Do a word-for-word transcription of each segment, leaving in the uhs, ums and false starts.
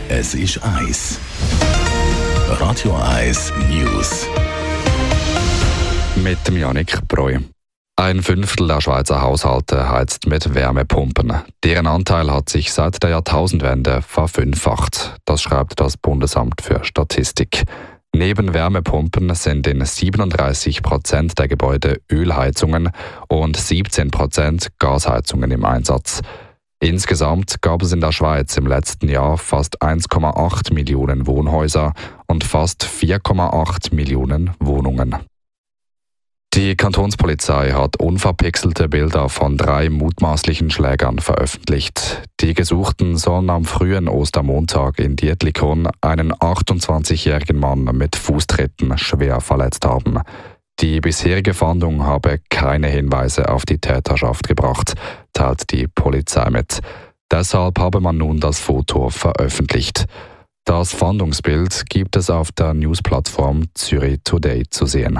Es ist eins. Radio eins News. Mit dem Yannick Breu. Ein Fünftel der Schweizer Haushalte heizt mit Wärmepumpen. Deren Anteil hat sich seit der Jahrtausendwende verfünffacht. Das schreibt das Bundesamt für Statistik. Neben Wärmepumpen sind in siebenunddreißig Prozent der Gebäude Ölheizungen und siebzehn Prozent Gasheizungen im Einsatz. Insgesamt gab es in der Schweiz im letzten Jahr fast eins Komma acht Millionen Wohnhäuser und fast vier Komma acht Millionen Wohnungen. Die Kantonspolizei hat unverpixelte Bilder von drei mutmaßlichen Schlägern veröffentlicht. Die Gesuchten sollen am frühen Ostermontag in Dietlikon einen achtundzwanzigjährigen Mann mit Fußtritten schwer verletzt haben. Die bisherige Fahndung habe keine Hinweise auf die Täterschaft gebracht, teilt die Polizei mit. Deshalb habe man nun das Foto veröffentlicht. Das Fahndungsbild gibt es auf der Newsplattform Zürich Today zu sehen.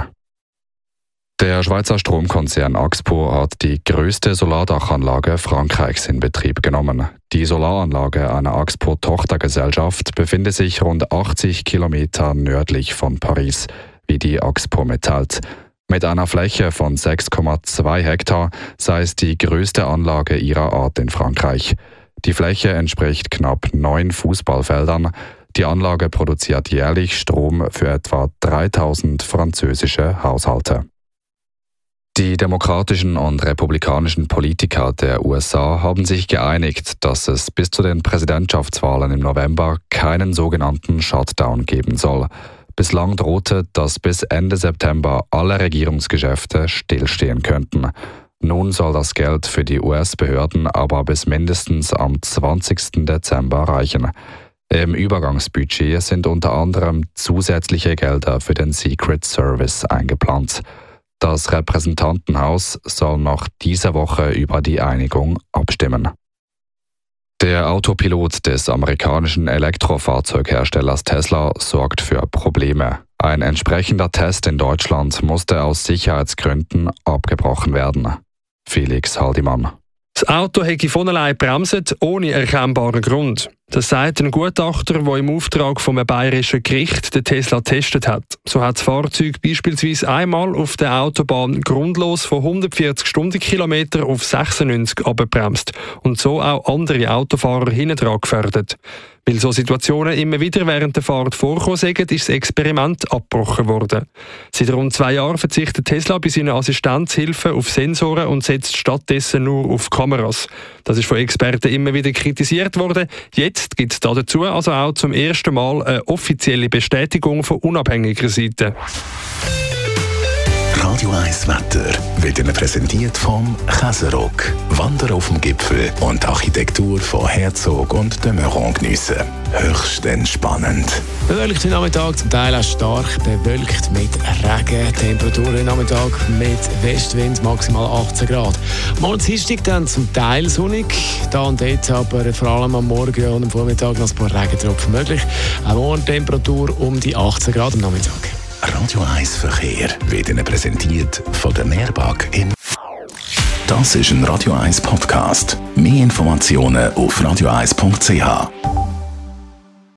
Der Schweizer Stromkonzern Axpo hat die größte Solardachanlage Frankreichs in Betrieb genommen. Die Solaranlage einer Axpo-Tochtergesellschaft befindet sich rund achtzig Kilometer nördlich von Paris, wie die Axpo mitteilt. Mit einer Fläche von sechs Komma zwei Hektar sei es die größte Anlage ihrer Art in Frankreich. Die Fläche entspricht knapp neun Fußballfeldern. Die Anlage produziert jährlich Strom für etwa dreitausend französische Haushalte. Die demokratischen und republikanischen Politiker der U S A haben sich geeinigt, dass es bis zu den Präsidentschaftswahlen im November keinen sogenannten Shutdown geben soll. Bislang drohte, dass bis Ende September alle Regierungsgeschäfte stillstehen könnten. Nun soll das Geld für die U S-Behörden aber bis mindestens am zwanzigsten Dezember reichen. Im Übergangsbudget sind unter anderem zusätzliche Gelder für den Secret Service eingeplant. Das Repräsentantenhaus soll noch diese Woche über die Einigung abstimmen. Der Autopilot des amerikanischen Elektrofahrzeugherstellers Tesla sorgt für Probleme. Ein entsprechender Test in Deutschland musste aus Sicherheitsgründen abgebrochen werden. Felix Haldimann. Das Auto hätte von allein bremset, ohne erkennbaren Grund. Das sagt ein Gutachter, der im Auftrag vom bayerischen Gericht den Tesla getestet hat. So hat das Fahrzeug beispielsweise einmal auf der Autobahn grundlos von hundertvierzig Stundenkilometer auf sechsundneunzig abgebremst und so auch andere Autofahrer hinten dran gefördert. Weil so Situationen immer wieder während der Fahrt vorkommen sind, ist das Experiment abgebrochen worden. Seit rund zwei Jahren verzichtet Tesla bei seinen Assistenzhilfen auf Sensoren und setzt stattdessen nur auf Kameras. Das ist von Experten immer wieder kritisiert worden. Jetzt gibt es dazu also auch zum ersten Mal eine offizielle Bestätigung von unabhängiger Seite. Radio eins Wetter wird Ihnen präsentiert vom Käserock. Wandern auf dem Gipfel und Architektur von Herzog und de Meuron geniessen. Höchst entspannend. Bewölkt heute Nachmittag, zum Teil auch stark bewölkt mit Regen. Temperaturen heute Nachmittag mit Westwind maximal achtzehn Grad. Morgen Dienstag dann zum Teil sonnig. Da und dort aber vor allem am Morgen und am Vormittag noch ein paar Regentropfen möglich. Auch morgen Temperatur um die achtzehn Grad am Nachmittag. Radio eins Verkehr wird Ihnen präsentiert von der Mehrbank in. Das ist ein Radio eins Podcast. Mehr Informationen auf radio eins punkt c h.